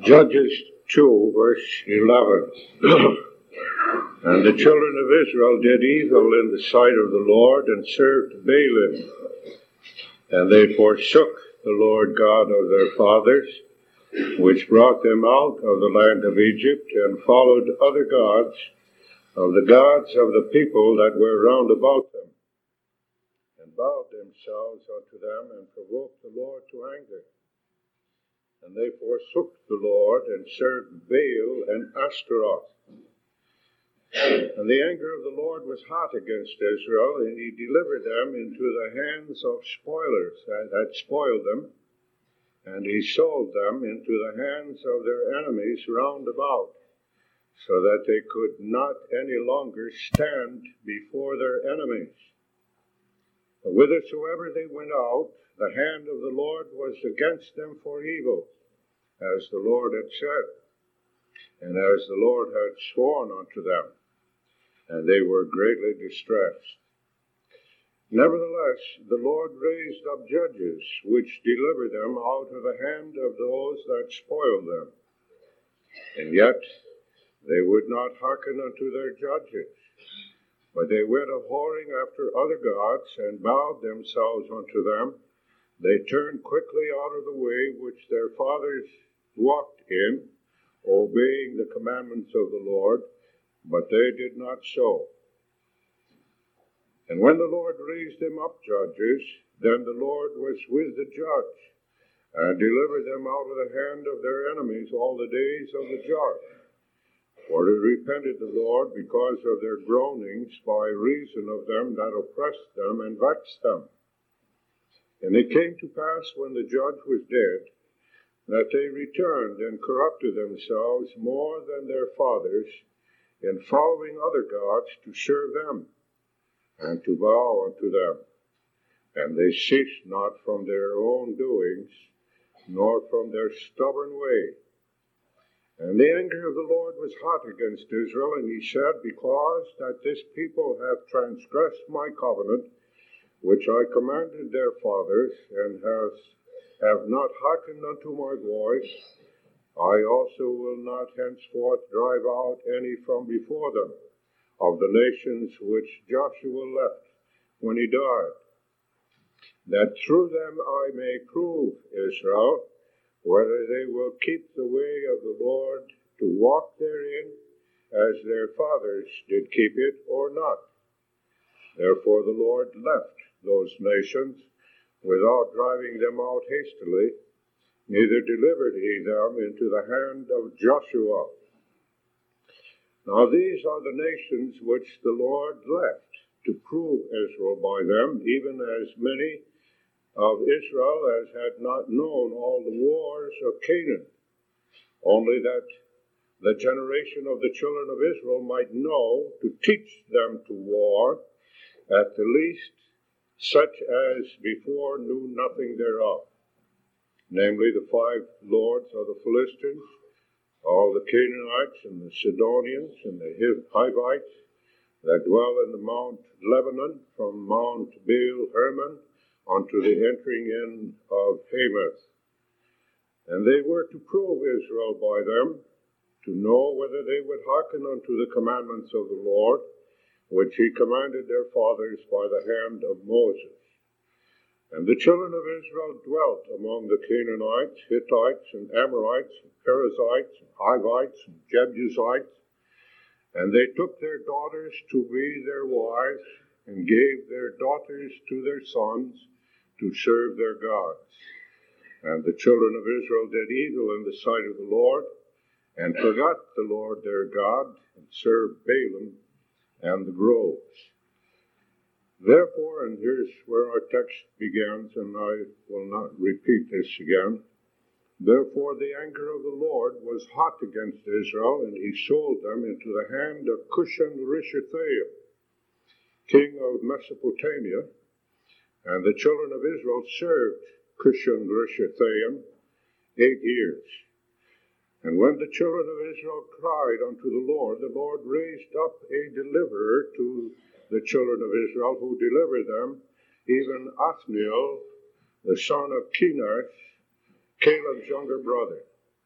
Judges 2, verse 11. And the children of Israel did evil in the sight of the Lord, and served Baalim. And they forsook the Lord God of their fathers, which brought them out of the land of Egypt, and followed other gods of the gods of the people that were round about them, and bowed themselves unto them, and provoked the Lord to anger. And they forsook the Lord, and served Baal and Ashtaroth. And the anger of the Lord was hot against Israel, and he delivered them into the hands of spoilers that had spoiled them, and he sold them into the hands of their enemies round about, so that they could not any longer stand before their enemies. But whithersoever they went out, the hand of the Lord was against them for evil, as the Lord had said, and as the Lord had sworn unto them. And they were greatly distressed. Nevertheless, the Lord raised up judges, which delivered them out of the hand of those that spoiled them. And yet they would not hearken unto their judges, but they went a-whoring after other gods, and bowed themselves unto them. They turned quickly out of the way which their fathers walked in, obeying the commandments of the Lord, but they did not so. And when the Lord raised them up judges, then the Lord was with the judge, and delivered them out of the hand of their enemies all the days of the judge. For they repented the Lord because of their groanings, by reason of them that oppressed them and vexed them. And it came to pass, when the judge was dead, that they returned and corrupted themselves more than their fathers, in following other gods to serve them, and to bow unto them. And they ceased not from their own doings, nor from their stubborn way. And the anger of the Lord was hot against Israel, and he said, Because that this people hath transgressed my covenant, which I commanded their fathers, and have not hearkened unto my voice, I also will not henceforth drive out any from before them, of the nations which Joshua left when he died, that through them I may prove Israel, whether they will keep the way of the Lord to walk therein, as their fathers did keep it, or not. Therefore the Lord left those nations, without driving them out hastily, neither delivered he them into the hand of Joshua. Now these are the nations which the Lord left, to prove Israel by them, even as many of Israel as had not known all the wars of Canaan, only that the generation of the children of Israel might know, to teach them to war, at the least such as before knew nothing thereof, namely the 5 lords of the Philistines, all the Canaanites, and the Sidonians, and the Hivites, that dwell in the Mount Lebanon, from Mount Baal Hermon unto the entering in of Hamath. And they were to prove Israel by them, to know whether they would hearken unto the commandments of the Lord, which he commanded their fathers by the hand of Moses. And the children of Israel dwelt among the Canaanites, Hittites, and Amorites, and Perizzites, and Hivites, and Jebusites. And they took their daughters to be their wives, and gave their daughters to their sons to serve their gods. And the children of Israel did evil in the sight of the Lord, and forgot the Lord their God, and served Baalim and the groves. Therefore, and here's where our text begins, and I will not repeat this again. Therefore the anger of the Lord was hot against Israel, and he sold them into the hand of Cushan-Rishathaim, king of Mesopotamia. And the children of Israel served Cushan-Rishathaim 8 years. And when the children of Israel cried unto the Lord raised up a deliverer to the children of Israel, who delivered them, even Othniel, the son of Kenaz, Caleb's younger brother.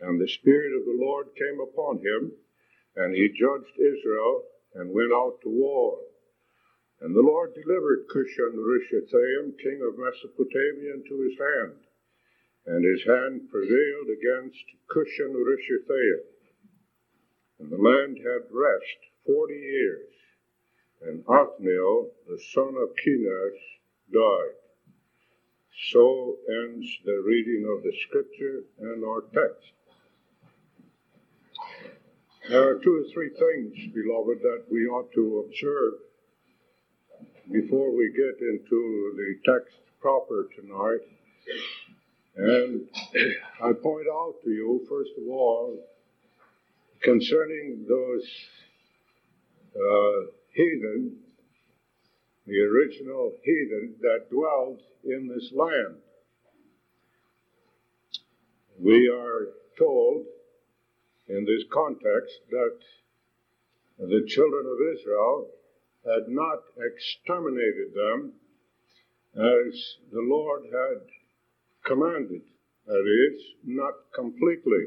And the Spirit of the Lord came upon him, and he judged Israel and went out to war. And the Lord delivered Cushan-Rishathaim, king of Mesopotamia, into his hand, and his hand prevailed against Cushan-Rishathaim. And the land had rest 40 years, and Othniel, the son of Kenaz, died. So ends the reading of the Scripture and our text. There are 2 or 3 things, beloved, that we ought to observe before we get into the text proper tonight. And I point out to you, first of all, concerning those heathen, the original heathen that dwelled in this land. We are told in this context that the children of Israel had not exterminated them as the Lord had commanded, that is, not completely.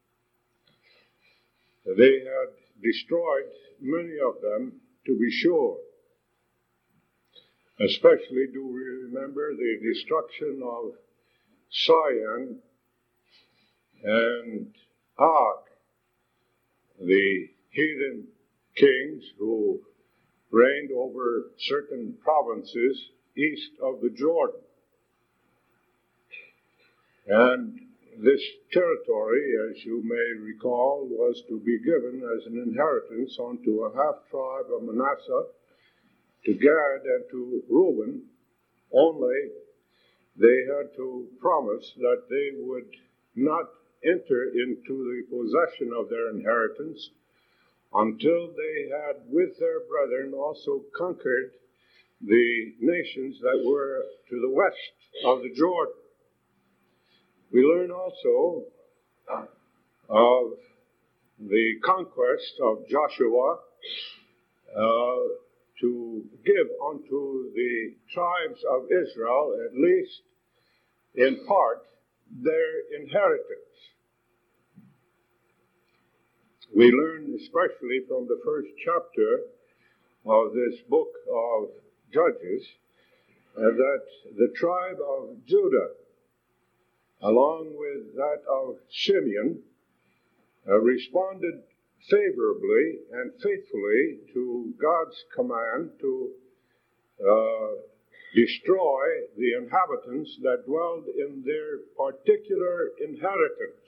They had destroyed many of them, to be sure. Especially do we remember the destruction of Sion and Og, the heathen kings who reigned over certain provinces east of the Jordan. And this territory, as you may recall, was to be given as an inheritance unto a half-tribe of Manasseh, to Gad and to Reuben, only they had to promise that they would not enter into the possession of their inheritance until they had with their brethren also conquered the nations that were to the west of the Jordan. We learn also of the conquest of Joshua to give unto the tribes of Israel, at least in part, their inheritance. We learn especially from the first chapter of this book of Judges that the tribe of Judah, along with that of Simeon, responded favorably and faithfully to God's command to destroy the inhabitants that dwelled in their particular inheritance.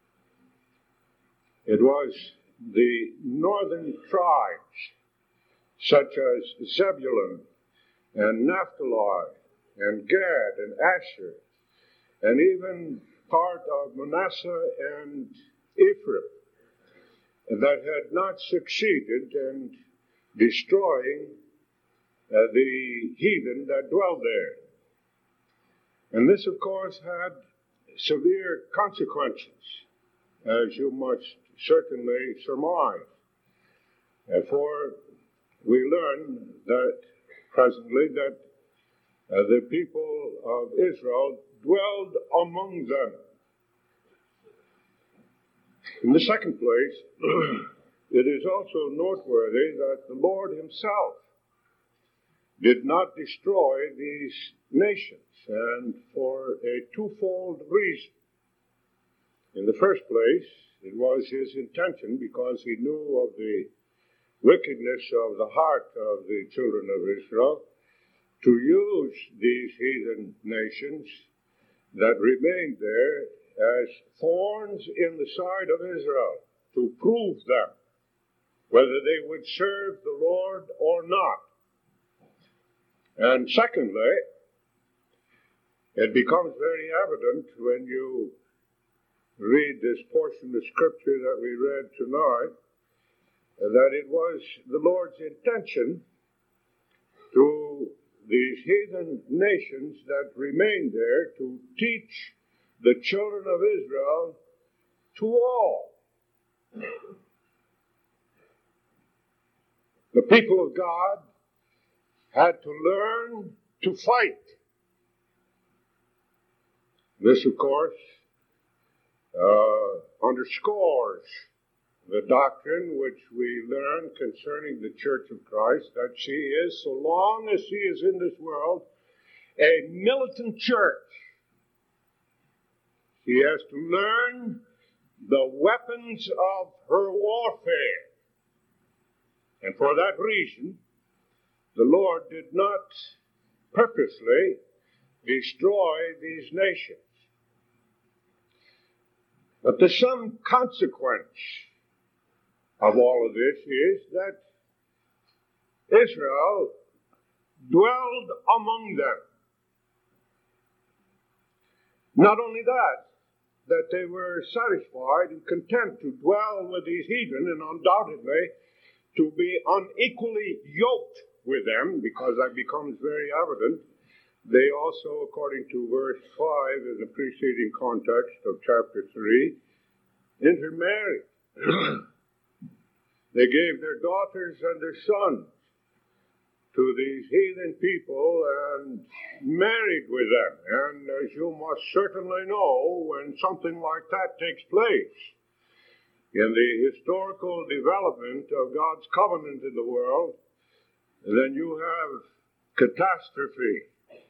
It was the northern tribes, such as Zebulun and Naphtali and Gad and Asher, and even part of Manasseh and Ephraim, that had not succeeded in destroying the heathen that dwelled there. And this, of course, had severe consequences, as you must certainly surmise. For we learn that presently that the people of Israel dwelled among them. In the second place, it is also noteworthy that the Lord himself did not destroy these nations, and for a twofold reason. In the first place, it was his intention, because he knew of the wickedness of the heart of the children of Israel, to use these heathen nations that remained there as thorns in the side of Israel, to prove them whether they would serve the Lord or not. And secondly, it becomes very evident when you read this portion of Scripture that we read tonight, that it was the Lord's intention to these heathen nations that remained there to teach the children of Israel to all. The people of God had to learn to fight. This, of course, underscores the doctrine which we learn concerning the Church of Christ, that she is, so long as she is in this world, a militant church. She has to learn the weapons of her warfare. And for that reason, the Lord did not purposely destroy these nations. But the sum consequence of all of this is that Israel dwelled among them. Not only that they were satisfied and content to dwell with these heathen, and undoubtedly to be unequally yoked with them, because that becomes very evident. They also, according to verse 5 in the preceding context of chapter 3, intermarried. They gave their daughters and their sons to these heathen people and married with them. And as you must certainly know, when something like that takes place in the historical development of God's covenant in the world, then you have catastrophe.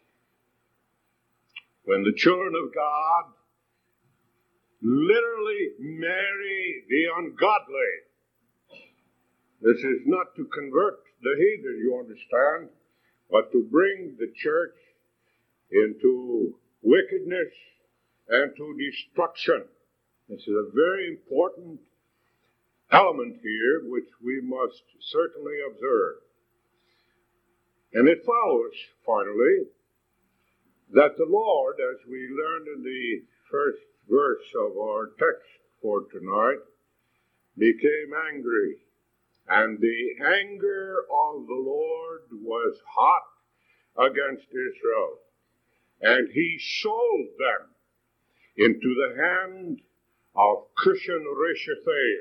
When the children of God literally marry the ungodly. This is not to convert the heathen, you understand, but to bring the church into wickedness and to destruction. This is a very important element here which we must certainly observe. And it follows, finally, that the Lord, as we learned in the first verse of our text for tonight, became angry. And the anger of the Lord was hot against Israel. And he sold them into the hand of Cushan-Rishathaim.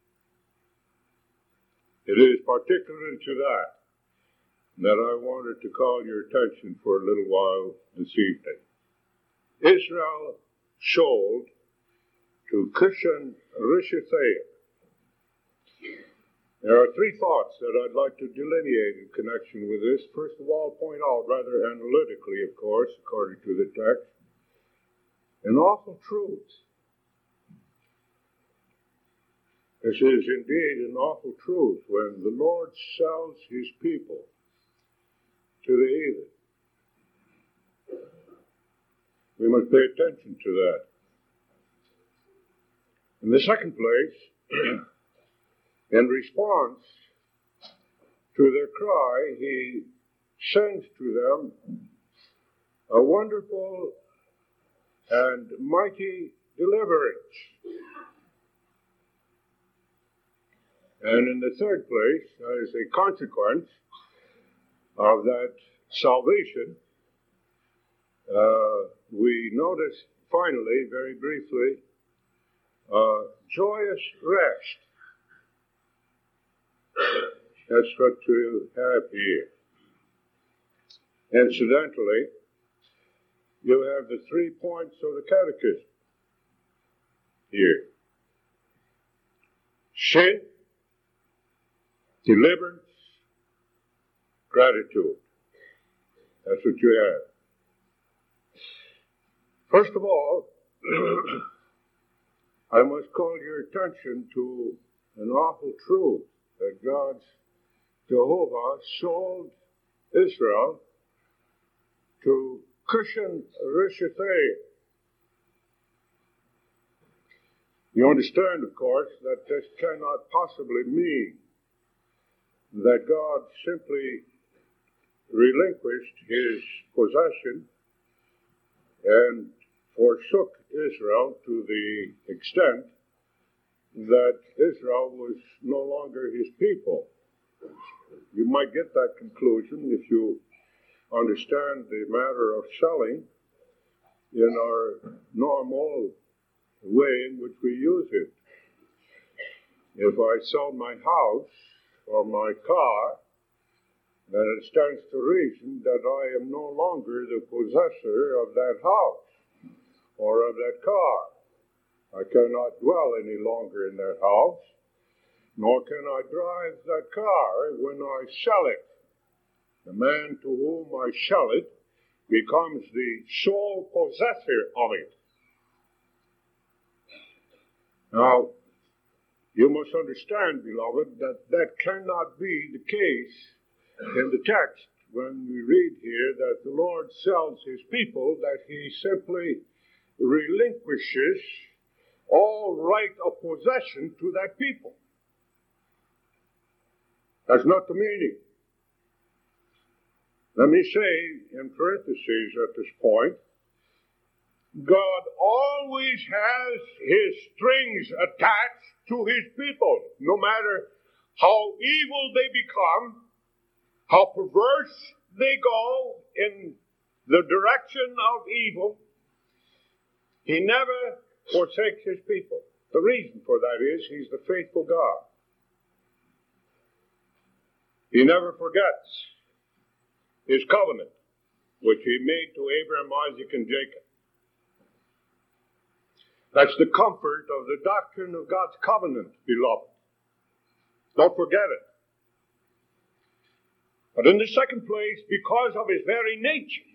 It is particularly to that I wanted to call your attention for a little while this evening. Israel sold to Cushan-Rishathaim. There are three thoughts that I'd like to delineate in connection with this. First of all, point out rather analytically, of course, according to the text, an awful truth. This is indeed an awful truth when the Lord sells his people to the heathen. We must pay attention to that. In the second place, in response to their cry, he sends to them a wonderful and mighty deliverance. And in the third place, as a consequence of that salvation, we notice finally, very briefly, joyous rest. That's what you have here. Incidentally, you have the 3 points of the catechism here. Sin, deliverance, gratitude. That's what you have. First of all, I must call your attention to an awful truth that God's Jehovah sold Israel to Cushan-Rishathaim. You understand, of course, that this cannot possibly mean that God simply relinquished his possession and forsook Israel to the extent that Israel was no longer his people. You might get that conclusion if you understand the matter of selling in our normal way in which we use it. If I sell my house or my car, then it stands to reason that I am no longer the possessor of that house or of that car. I cannot dwell any longer in that house, nor can I drive that car when I sell it. The man to whom I sell it becomes the sole possessor of it. Now, you must understand, beloved, that cannot be the case in the text when we read here that the Lord sells his people, that he simply relinquishes all right of possession to that people. That's not the meaning. Let me say in parentheses at this point, God always has his strings attached to his people, no matter how evil they become, how perverse they go in the direction of evil. He never forsakes his people. The reason for that is he's the faithful God. He never forgets his covenant, which he made to Abraham, Isaac, and Jacob. That's the comfort of the doctrine of God's covenant, beloved. Don't forget it. But in the second place, because of his very nature.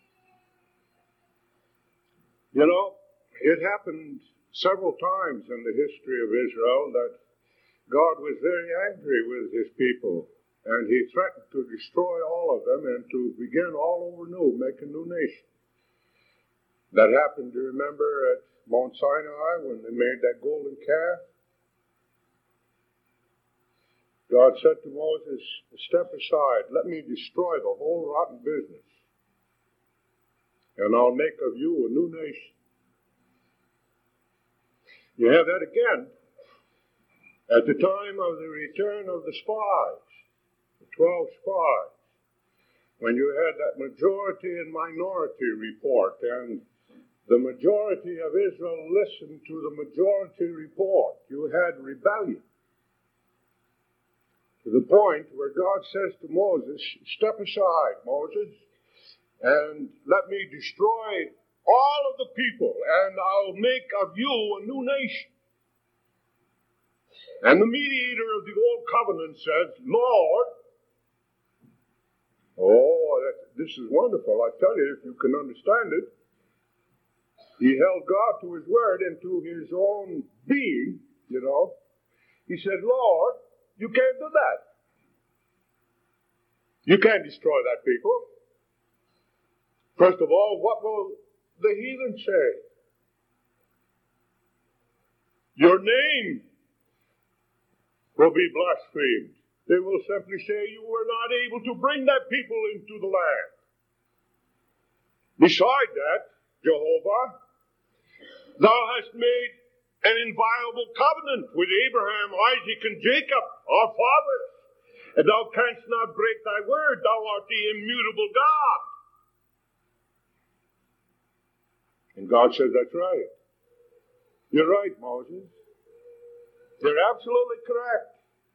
You know, it happened several times in the history of Israel that God was very angry with his people, and he threatened to destroy all of them and to begin all over new, make a new nation. That happened, you remember, at Mount Sinai when they made that golden calf. God said to Moses, step aside, let me destroy the whole rotten business, and I'll make of you a new nation. You have that again at the time of the return of the spies, the 12 spies, when you had that majority and minority report, and the majority of Israel listened to the majority report. You had rebellion. To the point where God says to Moses, step aside, Moses, and let me destroy all of the people, and I'll make of you a new nation. And the mediator of the old covenant says, Lord, this is wonderful. I tell you, if you can understand it, he held God to his word and to his own being, you know. He said, Lord, you can't do that. You can't destroy that people. First of all, what will the heathen say? Your name will be blasphemed. They will simply say you were not able to bring that people into the land. Beside that, Jehovah, thou hast made an inviolable covenant with Abraham, Isaac, and Jacob, our fathers. And thou canst not break thy word. Thou art the immutable God. And God says, that's right. You're right, Moses. You're absolutely correct.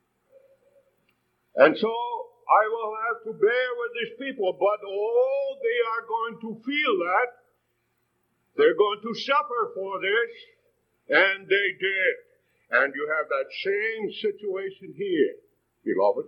And so I will have to bear with these people, but they are going to feel that. They're going to suffer for this, and they did. And you have that same situation here, beloved.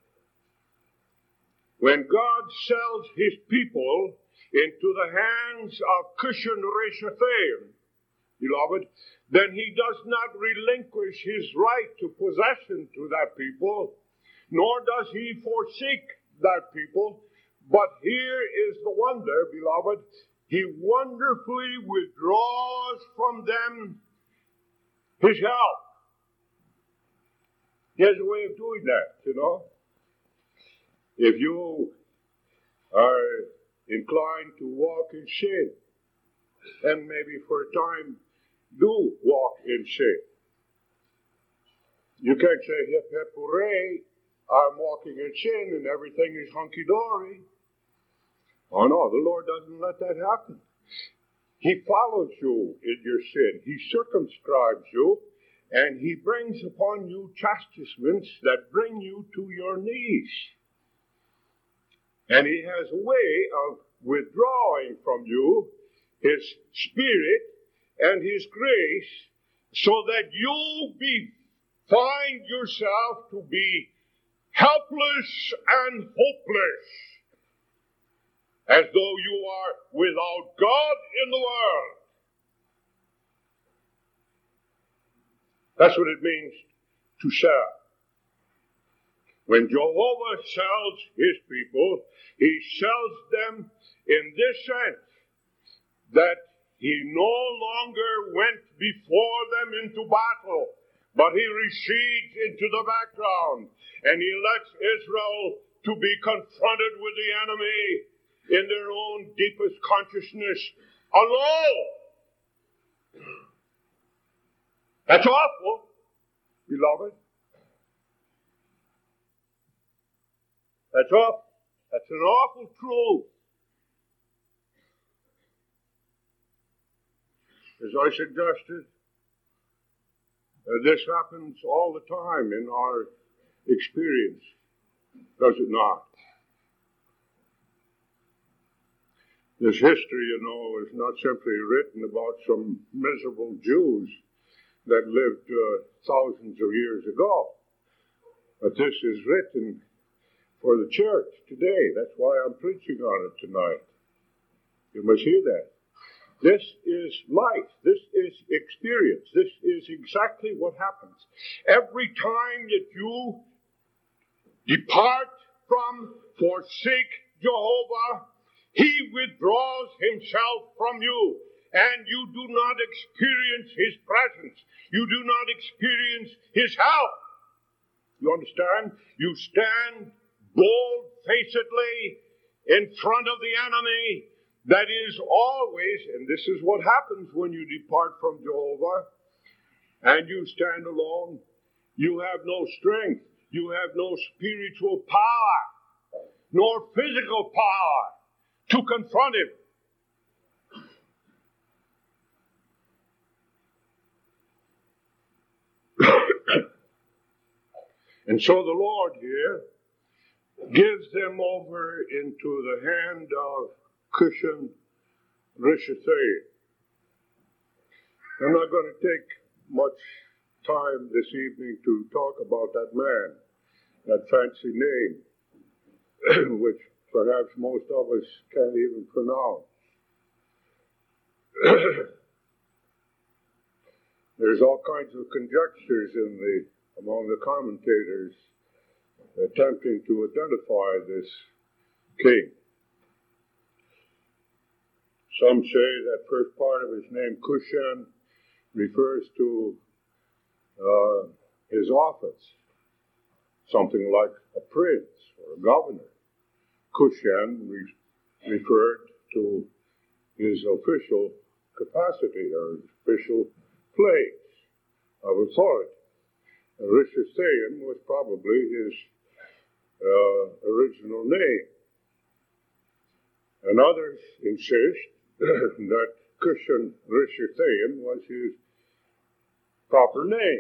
When God sells his people into the hands of Cushan Rishathaim, beloved, then he does not relinquish his right to possession to that people, nor does he forsake that people. But here is the wonder, beloved. He wonderfully withdraws from them his help. He has a way of doing that, you know. If you are inclined to walk in sin, and maybe for a time do walk in sin, you can't say, hip, hip, hooray, I'm walking in sin and everything is hunky-dory. Oh no, the Lord doesn't let that happen. He follows you in your sin. He circumscribes you, and he brings upon you chastisements that bring you to your knees. And he has a way of withdrawing from you his spirit and his grace so that you find yourself to be helpless and hopeless, as though you are without God in the world. That's what it means to sell. When Jehovah sells his people, he sells them in this sense, that he no longer went before them into battle, but he recedes into the background, and he lets Israel to be confronted with the enemy in their own deepest consciousness alone. That's awful, beloved. That's awful. That's an awful truth. As I suggested, this happens all the time in our experience, does it not? This history, is not simply written about some miserable Jews that lived thousands of years ago, but this is written for the church today. That's why I'm preaching on it tonight. You must hear that. This is life. This is experience. This is exactly what happens. Every time that you depart from, forsake Jehovah, he withdraws himself from you, and you do not experience his presence. You do not experience his help. You understand? You stand bold-facedly in front of the enemy. That is always, and this is what happens when you depart from Jehovah and you stand alone. You have no strength. You have no spiritual power, nor physical power to confront him. And so the Lord here gives them over into the hand of Cushan Rishathaim. I'm not going to take much time this evening to talk about that man, that fancy name, which perhaps most of us can't even pronounce. There's all kinds of conjectures among the commentators attempting to identify this king. Some say that first part of his name, Cushan, refers to his office, something like a prince or a governor. Cushan referred to his official capacity or his official place of authority. Rishathaim was probably his original name. And others insist that Cushan Rishathaim was his proper name.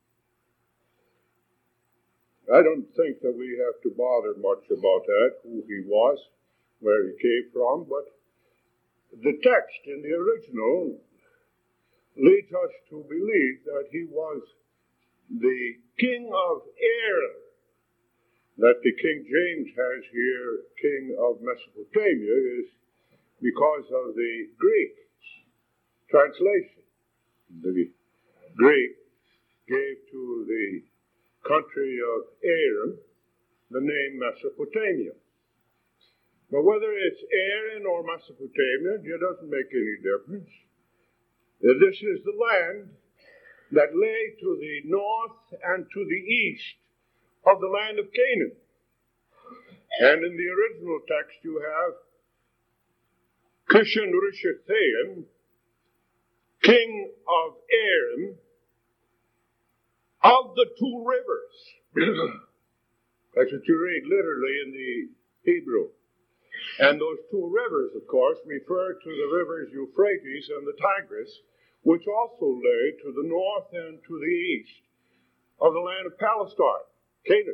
I don't think that we have to bother much about that, who he was, where he came from, but the text in the original leads us to believe that he was the king of Aram, that the King James has here, king of Mesopotamia, is because of the Greek translation. The Greek gave to the country of Aram the name Mesopotamia. But whether it's Aram or Mesopotamia, it doesn't make any difference. This is the land that lay to the north and to the east of the land of Canaan. And in the original text you have Cushan Rishathaim, king of Aram, of the two rivers. That's what you read literally in the Hebrew. And those two rivers, of course, refer to the rivers Euphrates and the Tigris, which also lay to the north and to the east of the land of Palestine, Canaan.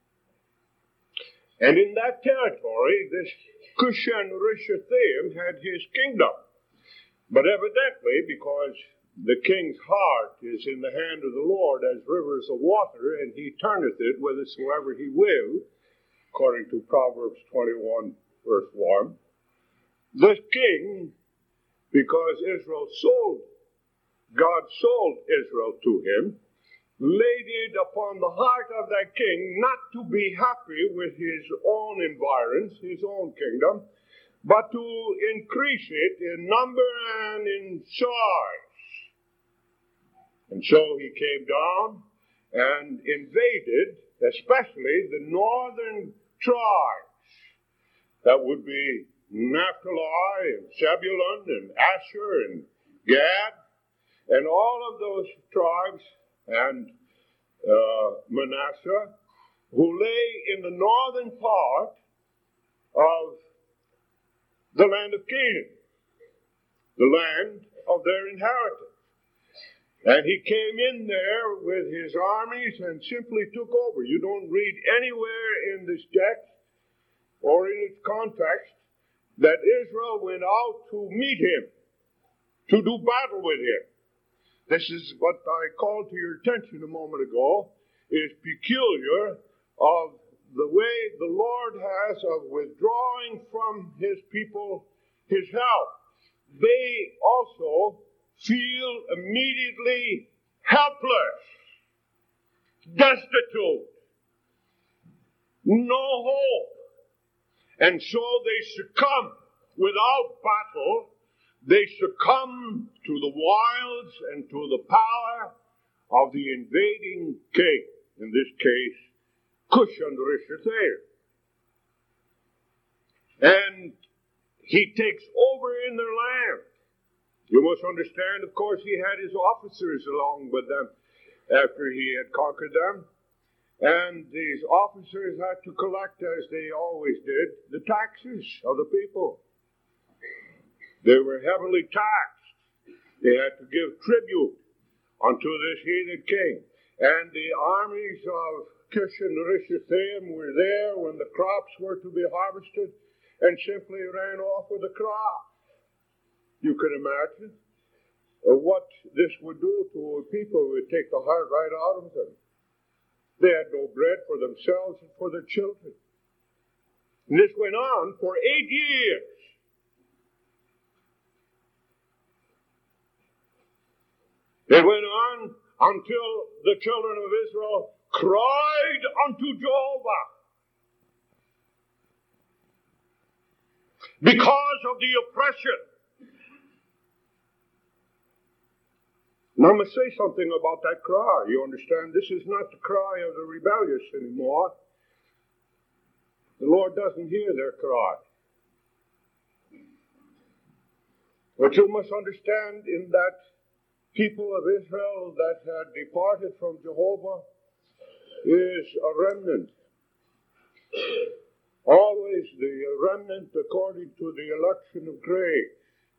And in that territory, this Cushan Rishathaim had his kingdom. But evidently, because the king's heart is in the hand of the Lord as rivers of water, and he turneth it whithersoever he will, according to Proverbs 21, verse 1. This king, because God sold Israel to him, laid it upon the heart of that king not to be happy with his own environs, his own kingdom, but to increase it in number and in size. And so he came down and invaded, especially the northern tribes. That would be Naphtali and Zebulun and Asher and Gad, and all of those tribes, and Manasseh, who lay in the northern part of the land of Canaan, the land of their inheritance. And he came in there with his armies and simply took over. You don't read anywhere in this text or in its context that Israel went out to meet him, to do battle with him. This is what I called to your attention a moment ago, is peculiar of the way the Lord has of withdrawing from his people his help. They also feel immediately helpless, destitute, no hope. And so they succumb without battle. They succumb to the wiles and to the power of the invading king, in this case, Cushan-Rishathaim. And he takes over in their land. You must understand, of course, he had his officers along with them after he had conquered them. And these officers had to collect, as they always did, the taxes of the people. They were heavily taxed. They had to give tribute unto this heathen king. And the armies of Cushan-Rishathaim were there when the crops were to be harvested and simply ran off with the crops. You can imagine what this would do to people. It would take the heart right out of them. They had no bread for themselves and for their children. And this went on for 8 years. It went on until the children of Israel cried unto Jehovah because of the oppression. Now I must say something about that cry. You understand, this is not the cry of the rebellious anymore. The Lord doesn't hear their cry. But you must understand, in that people of Israel that had departed from Jehovah is a remnant. Always the remnant according to the election of grace.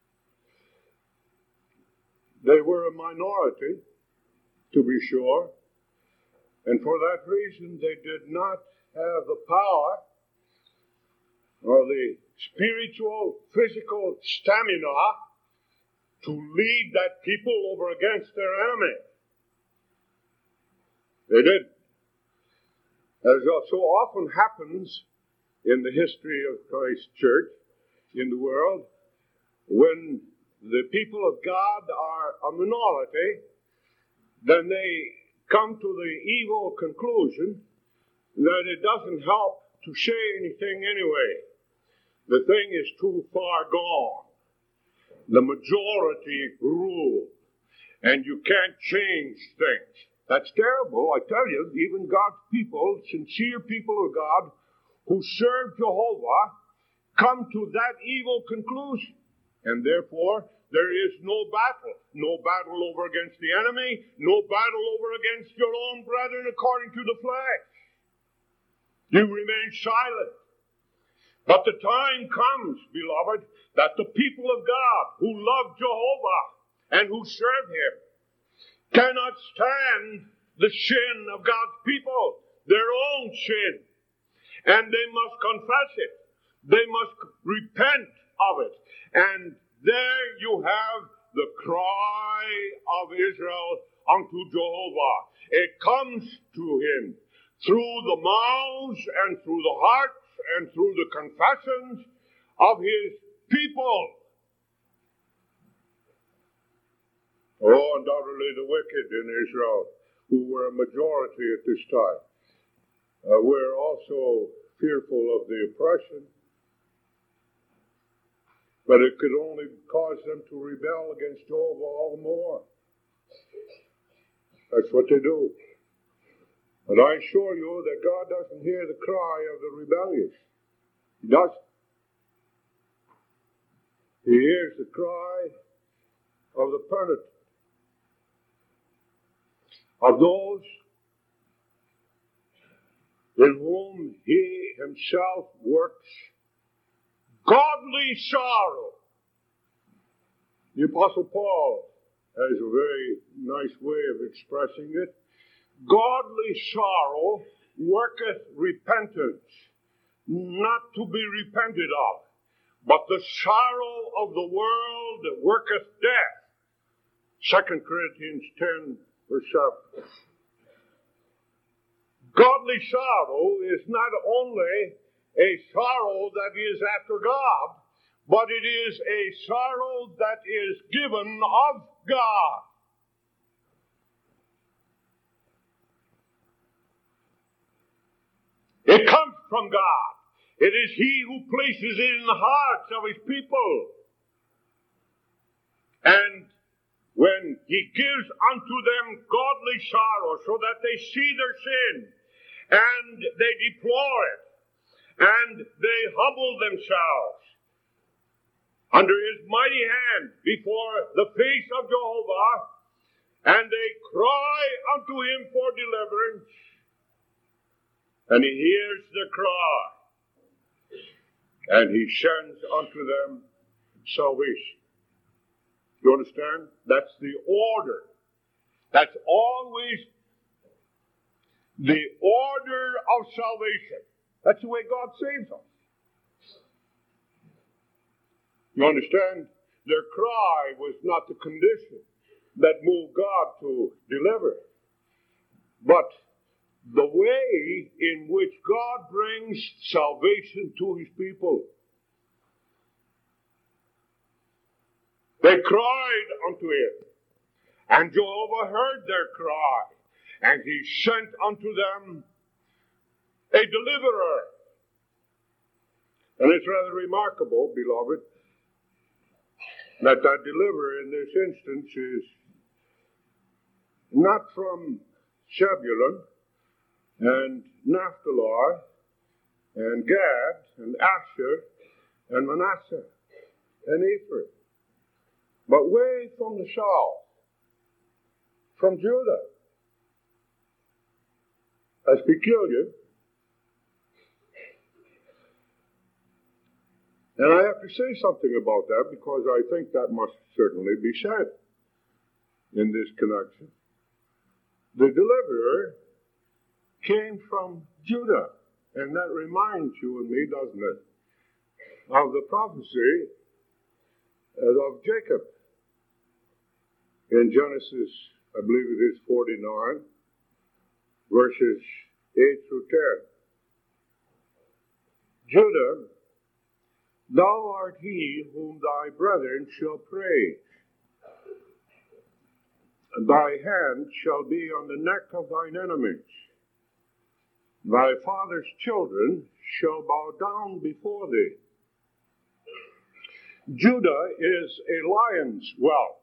They were a minority, to be sure, and for that reason they did not have the power or the spiritual, physical stamina to lead that people over against their enemy. They did. As so often happens in the history of Christ's church in the world, when the people of God are a minority, then they come to the evil conclusion that it doesn't help to say anything anyway. The thing is too far gone. The majority rule, and you can't change things. That's terrible, I tell you. Even God's people, sincere people of God, who serve Jehovah, come to that evil conclusion. And therefore, there is no battle. No battle over against the enemy. No battle over against your own brethren according to the flesh. You remain silent. But the time comes, beloved, that the people of God who love Jehovah and who serve Him cannot stand the sin of God's people, their own sin. And they must confess it. They must repent of it. And there you have the cry of Israel unto Jehovah. It comes to him through the mouths and through the hearts and through the confessions of his people. Oh, undoubtedly the wicked in Israel, who were a majority at this time, were also fearful of the oppression. But it could only cause them to rebel against Jehovah all the more. That's what they do. And I assure you that God doesn't hear the cry of the rebellious. He doesn't. He hears the cry of the penitent, of those in whom he himself works godly sorrow. The Apostle Paul has a very nice way of expressing it. Godly sorrow worketh repentance, not to be repented of, but the sorrow of the world that worketh death. 2 Corinthians 10, verse 7. Godly sorrow is not only a sorrow that is after God, but it is a sorrow that is given of God. It comes from God. It is He who places it in the hearts of His people. And when He gives unto them godly sorrow so that they see their sin and they deplore it and they humble themselves under His mighty hand before the face of Jehovah, and they cry unto Him for deliverance, and He hears their cry, and He sends unto them salvation. You understand? That's the order. That's always the order of salvation. That's the way God saves us. You understand? Their cry was not the condition that moved God to deliver, but the way in which God brings salvation to His people. They cried unto Him, and Jehovah heard their cry, and He sent unto them a deliverer. And it's rather remarkable, beloved, that deliverer in this instance is not from Zebulun and Naphtali and Gad and Asher and Manasseh and Ephraim, but way from the south, from Judah. That's peculiar. And I have to say something about that, because I think that must certainly be said in this connection. The deliverer came from Judah, and that reminds you and me, doesn't it, of the prophecy of Jacob in Genesis, I believe it is 49, verses 8 through 10. Judah, thou art he whom thy brethren shall praise, and thy hand shall be on the neck of thine enemies. Thy father's children shall bow down before thee. Judah is a lion's whelp.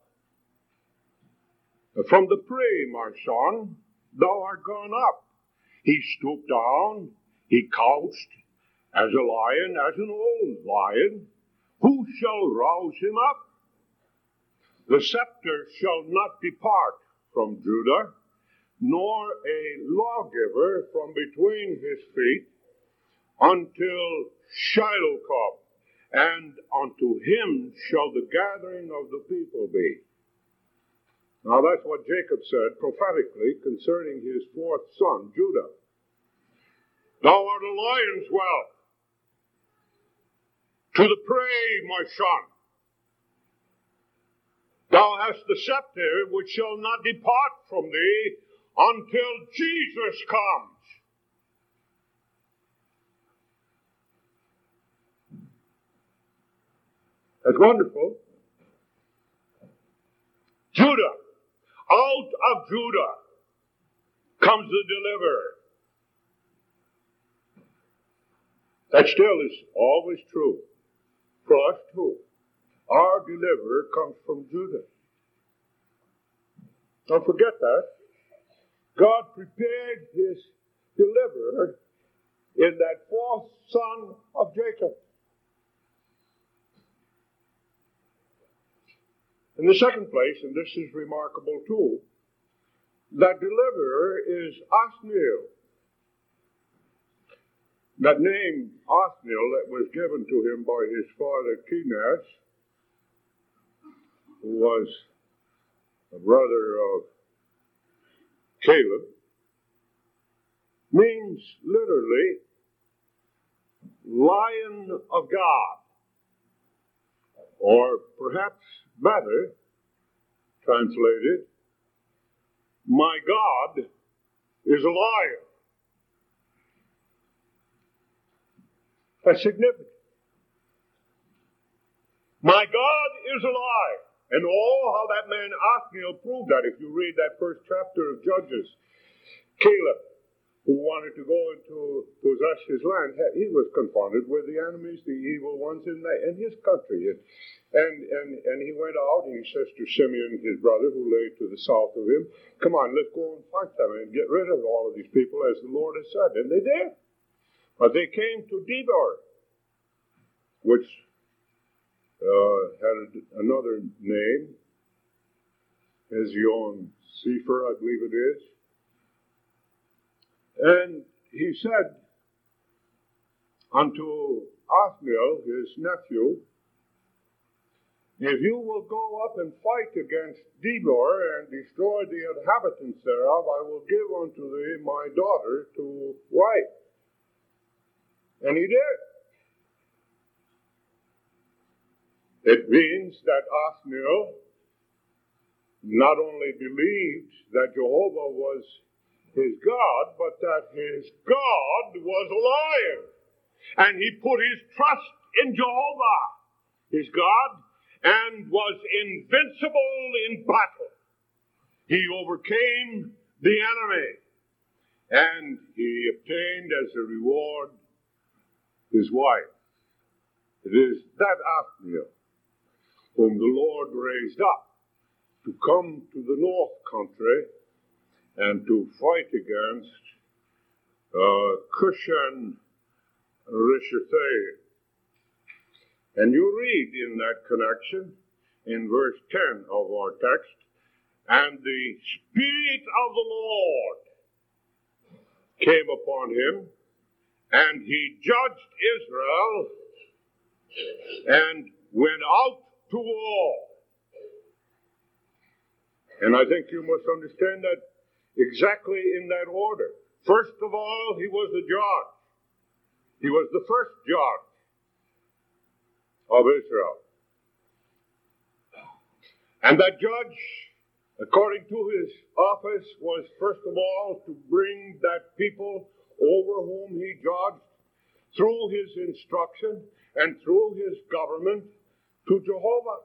From the prey, my son, thou art gone up. He stooped down, he couched, as a lion, as an old lion. Who shall rouse him up? The scepter shall not depart from Judah, nor a lawgiver from between his feet, until Shiloh come, and unto him shall the gathering of the people be. Now that's what Jacob said prophetically concerning his fourth son, Judah. Thou art a lion's whelp. To the prey, my son. Thou hast the scepter which shall not depart from thee until Jesus comes. That's wonderful. Judah. Out of Judah comes the deliverer. That still is always true for us too. Our deliverer comes from Judah. Don't forget that. God prepared his deliverer in that fourth son of Jacob. In the second place, and this is remarkable too, that deliverer is Othniel. That name, Othniel, that was given to him by his father Kenaz, who was a brother of Caleb, means literally Lion of God. Or perhaps better translated, my God is a lion. That's significant. My God is a lion. And oh, how that man Othniel proved that. If you read that first chapter of Judges, Caleb, who wanted to go into possess his land, he was confronted with the enemies, the evil ones in his country. And he went out and he says to Simeon, his brother, who lay to the south of him, come on, let's go and fight them and get rid of all of these people as the Lord has said. And they did. But they came to Debir, which had another name, Ezion Sefer, I believe it is. And he said unto Othniel, his nephew, if you will go up and fight against Debir and destroy the inhabitants thereof, I will give unto thee my daughter to wife. And he did. It means that Othniel not only believed that Jehovah was his God, but that his God was a lion. And he put his trust in Jehovah, his God, and was invincible in battle. He overcame the enemy, and he obtained as a reward his wife. It is that Othniel whom the Lord raised up to come to the north country and to fight against Cushan Rishathaim. And you read in that connection, in verse 10 of our text, and the Spirit of the Lord came upon him, and he judged Israel, and went out to war. And I think you must understand that exactly in that order. First of all, he was the judge. He was the first judge of Israel. And that judge, according to his office, was first of all to bring that people over whom he judged through his instruction and through his government to Jehovah.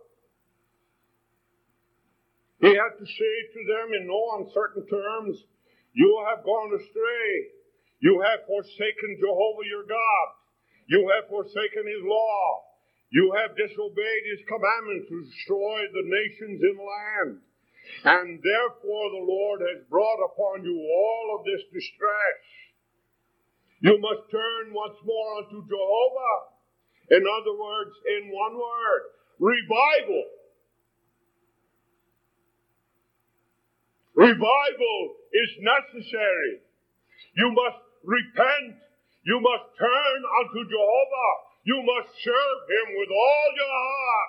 He had to say to them in no uncertain terms, you have gone astray. You have forsaken Jehovah your God. You have forsaken his law. You have disobeyed his commandments to destroy the nations in the land. And therefore the Lord has brought upon you all of this distress. You must turn once more unto Jehovah. In other words, in one word, revival. Revival is necessary. You must repent. You must turn unto Jehovah. You must serve him with all your heart.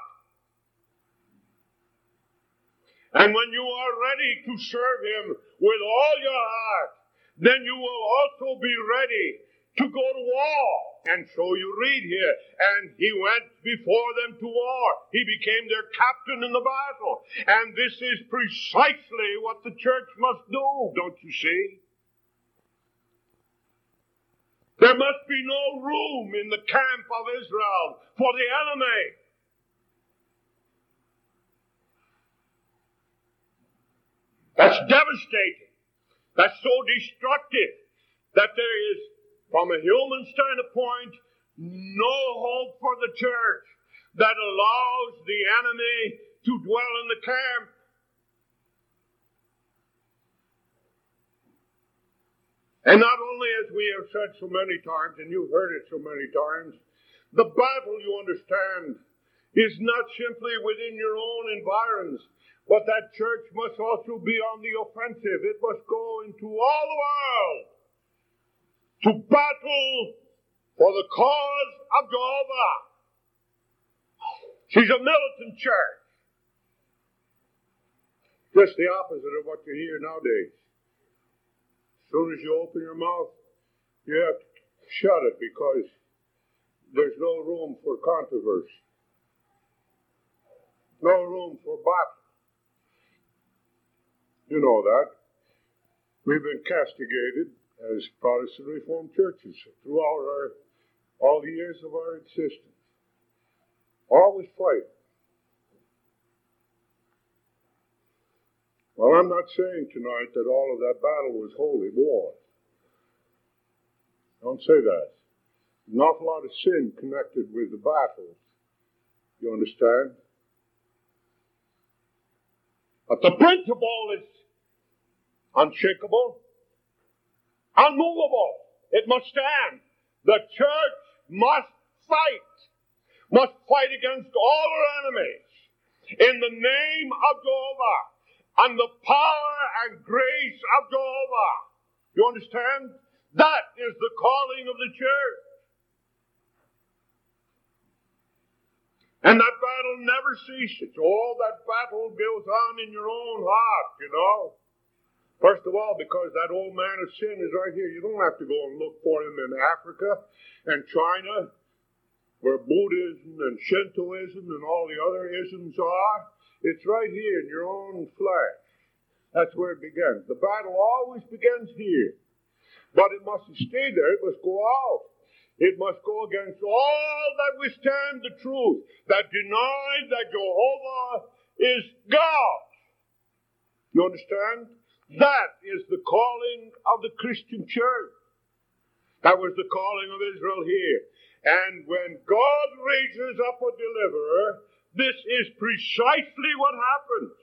And when you are ready to serve him with all your heart, then you will also be ready to go to war And so you read here, and he went before them to war. He became their captain in the battle. And this is precisely what the church must do, don't you see? There must be no room in the camp of Israel for the enemy. That's devastating. That's so destructive that there is, from a human standpoint, no hope for the church that allows the enemy to dwell in the camp. And not only, as we have said so many times, and you've heard it so many times, the battle, you understand, is not simply within your own environs, but that church must also be on the offensive. It must go into all the world to battle for the cause of Jehovah. She's a militant church. Just the opposite of what you hear nowadays. As soon as you open your mouth, you have to shut it because there's no room for controversy. No room for battle. You know that. We've been castigated as Protestant Reformed churches throughout all the years of our existence. Always fight. Well, I'm not saying tonight that all of that battle was holy war. Don't say that. An awful lot of sin connected with the battles. You understand? But the principle is unshakable, unmovable. It must stand. The church must fight against all her enemies in the name of Jehovah and the power and grace of Jehovah. You understand? That is the calling of the church. And that battle never ceases. All that battle goes on in your own heart, you know. First of all, because that old man of sin is right here. You don't have to go and look for him in Africa and China, where Buddhism and Shintoism and all the other isms are. It's right here in your own flesh. That's where it begins. The battle always begins here. But it mustn't stay there. It must go out. It must go against all that withstand the truth, that deny that Jehovah is God. You understand? That is the calling of the Christian church. That was the calling of Israel here. And when God raises up a deliverer, this is precisely what happens.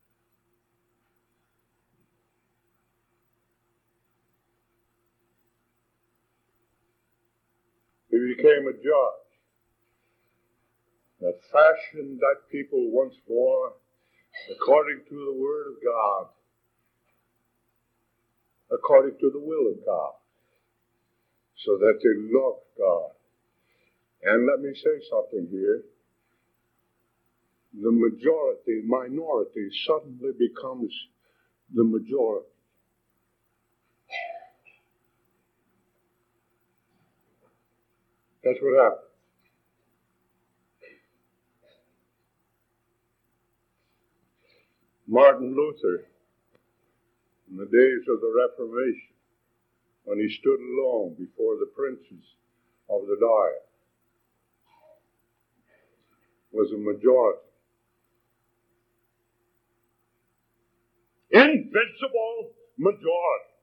He became a judge that fashioned that people once more according to the Word of God, according to the will of God, so that they loved God. And let me say something here. The minority suddenly becomes the majority. That's what happened. Martin Luther, in the days of the Reformation, when he stood alone before the princes of the Diet, was a majority. Invincible majority.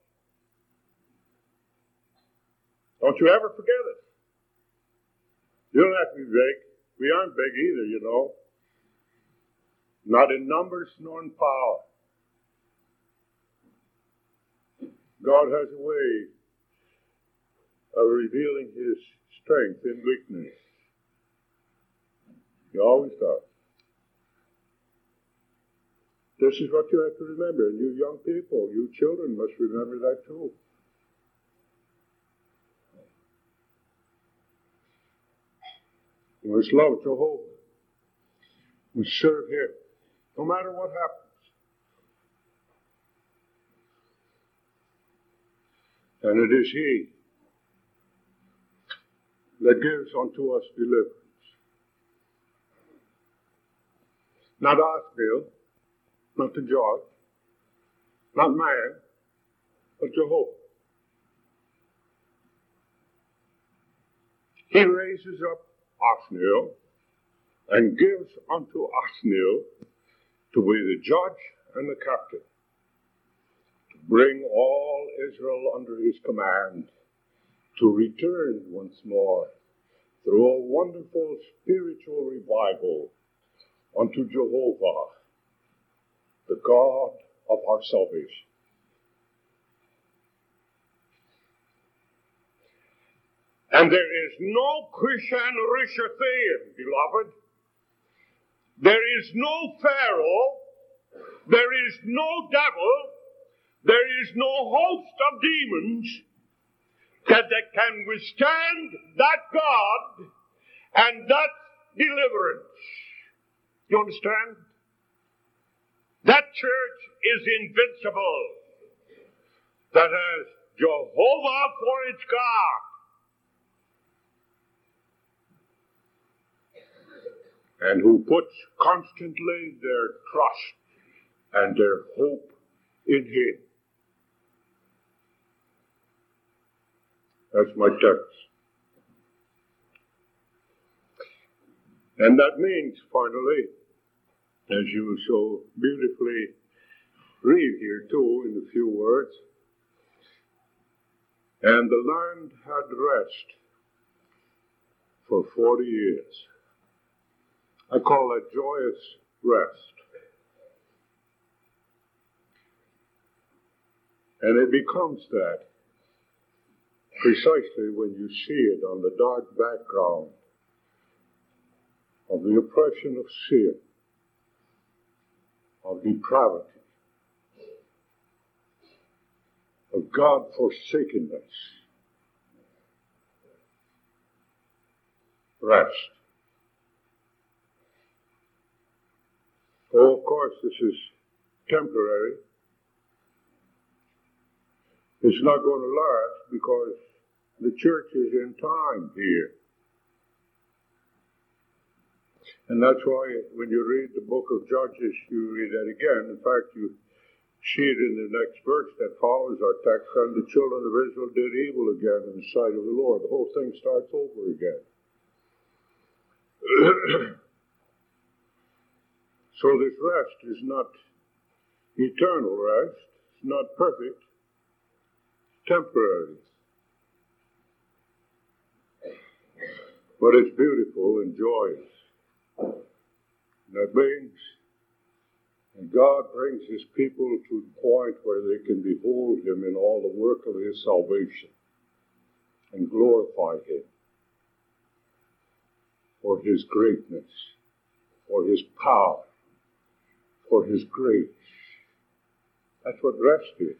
Don't you ever forget it. You don't have to be big. We aren't big either, you know. Not in numbers nor in power. God has a way of revealing His strength in weakness. He always does. This is what you have to remember. And you young people, you children must remember that too. We must love Jehovah. We serve Him, no matter what happens. And it is He that gives unto us deliverance. Not Othniel, not the judge, not man, but Jehovah. He raises up Othniel and gives unto Othniel to be the judge and the captain, to bring all Israel under his command, to return once more through a wonderful spiritual revival unto Jehovah, the God of our salvation. And there is no Christian Rishathaim, beloved. There is no Pharaoh. There is no devil. There is no host of demons that can withstand that God and that deliverance. You understand? That church is invincible. That has Jehovah for its God. And who puts constantly their trust and their hope in Him. That's my text. And that means, finally, as you so beautifully read here too in a few words, and the land had rest for 40 years. I call that joyous rest. And it becomes that precisely when you see it on the dark background of the oppression of sin, of depravity, of God-forsakenness. Rest. Oh, of course, this is temporary. It's not going to last because the church is in time here. And that's why when you read the book of Judges, you read that again. In fact, you see it in the next verse that follows our text. And the children of Israel did evil again in the sight of the Lord. The whole thing starts over again. So this rest is not eternal rest. It's not perfect. It's temporary. But it's beautiful and joyous. That means that God brings His people to the point where they can behold Him in all the work of His salvation and glorify Him for His greatness, for His power, for His grace. That's what rest is.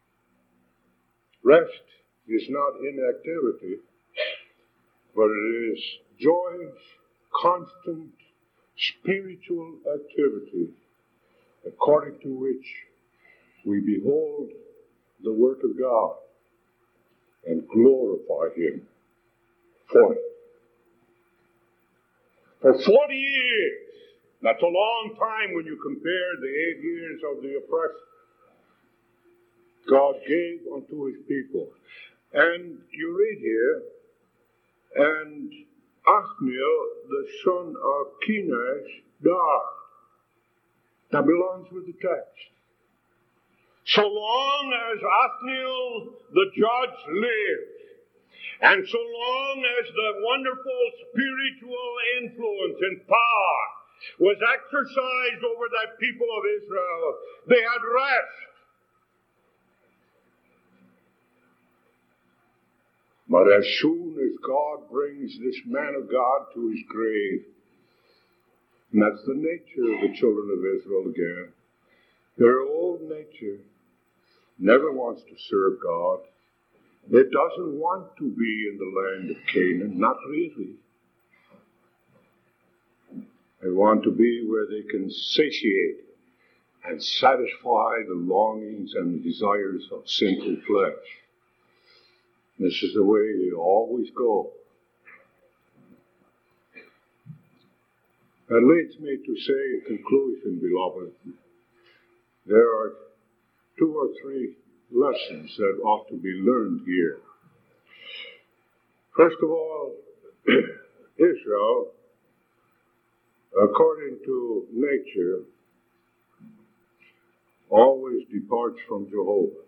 Rest is not inactivity, but it is joyous, constant, spiritual activity, according to which we behold the work of God and glorify Him for it. For 40 years, that's a long time when you compare the 8 years of the oppression God gave unto His people. And you read here, and Othniel, the son of Kenaz, died. That belongs with the text. So long as Othniel, the judge, lived, and so long as the wonderful spiritual influence and power was exercised over that people of Israel, they had rest. But as soon as God brings this man of God to his grave, and that's the nature of the children of Israel again, their old nature never wants to serve God. It doesn't want to be in the land of Canaan, not really. They want to be where they can satiate and satisfy the longings and the desires of sinful flesh. This is the way they always go. That leads me to say in conclusion, beloved, there are 2 or 3 lessons that ought to be learned here. First of all, Israel, according to nature, always departs from Jehovah.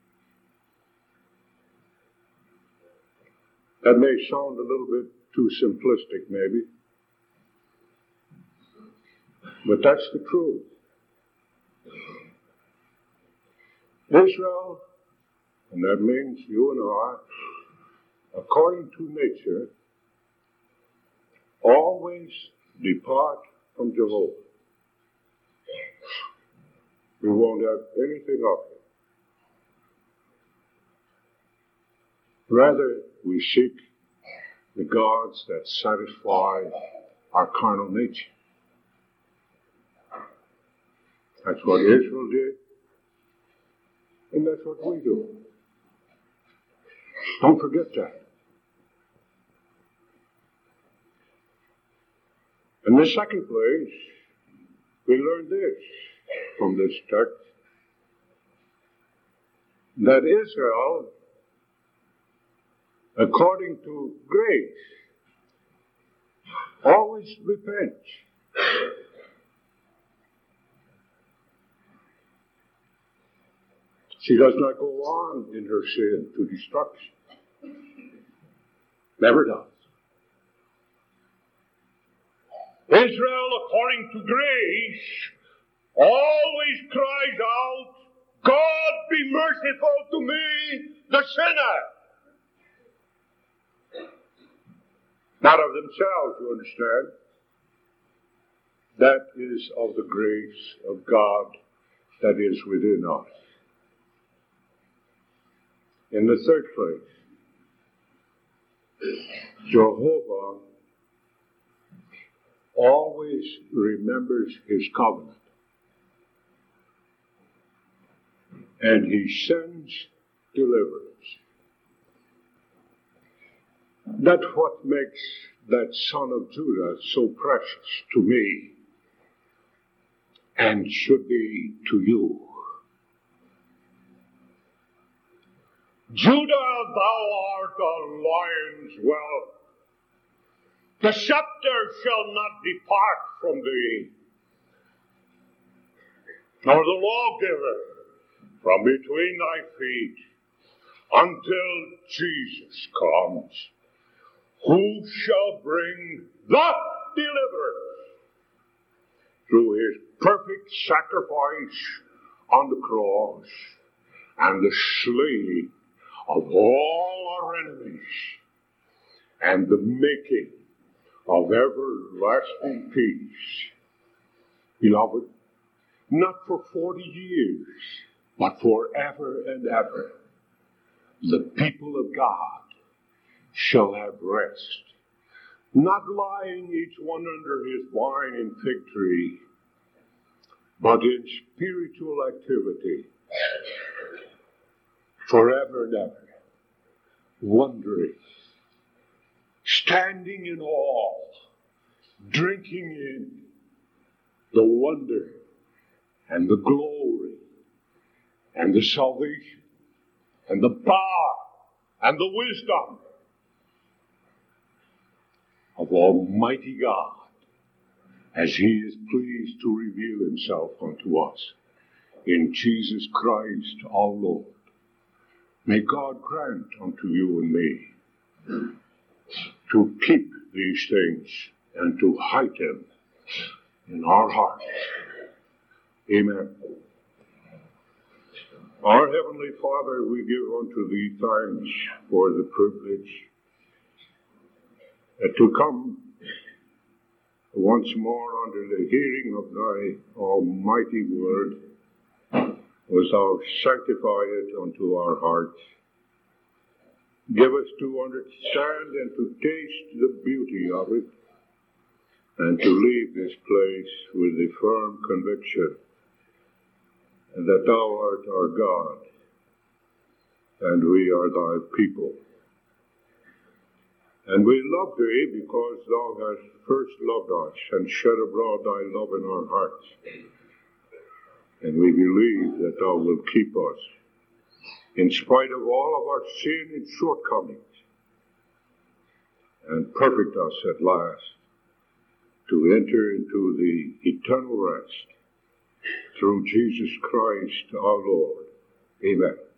That may sound a little bit too simplistic, maybe, but that's the truth. Israel, and that means you and I, according to nature, always depart from Jehovah. We won't have anything of it. Rather, we seek the gods that satisfy our carnal nature. That's what Israel did, and that's what we do. Don't forget that. In the second place, we learn this from this text, that Israel, according to grace, always repents. She does not go on in her sin to destruction. Never does. Israel, according to grace, always cries out, God be merciful to me, the sinner. Not of themselves, you understand. That is of the grace of God that is within us. In the third place, Jehovah always remembers his covenant. And he sends deliverance. That's what makes that son of Judah so precious to me and should be to you. Judah, thou art a lion's whelp. The scepter shall not depart from thee, nor the lawgiver from between thy feet, until Jesus comes, who shall bring the deliverance through his perfect sacrifice on the cross and the slaying of all our enemies and the making of everlasting peace. Beloved, not for 40 years, but forever and ever, the people of God shall have rest, not lying each one under his vine and fig tree, but in spiritual activity, forever and ever, wondering, standing in awe, drinking in the wonder and the glory and the salvation and the power and the wisdom of Almighty God as he is pleased to reveal himself unto us in Jesus Christ our Lord. May God grant unto you and me to keep these things and to hide them in our hearts. Amen. Our Heavenly Father, we give unto thee thanks for the privilege to come once more under the hearing of thy almighty word, as thou sanctify it unto our hearts. Give us to understand and to taste the beauty of it, and to leave this place with the firm conviction that thou art our God, and we are thy people. And we love thee because thou hast first loved us and shed abroad thy love in our hearts. And we believe that thou wilt keep us, in spite of all of our sin and shortcomings, and perfect us at last to enter into the eternal rest through Jesus Christ our Lord. Amen.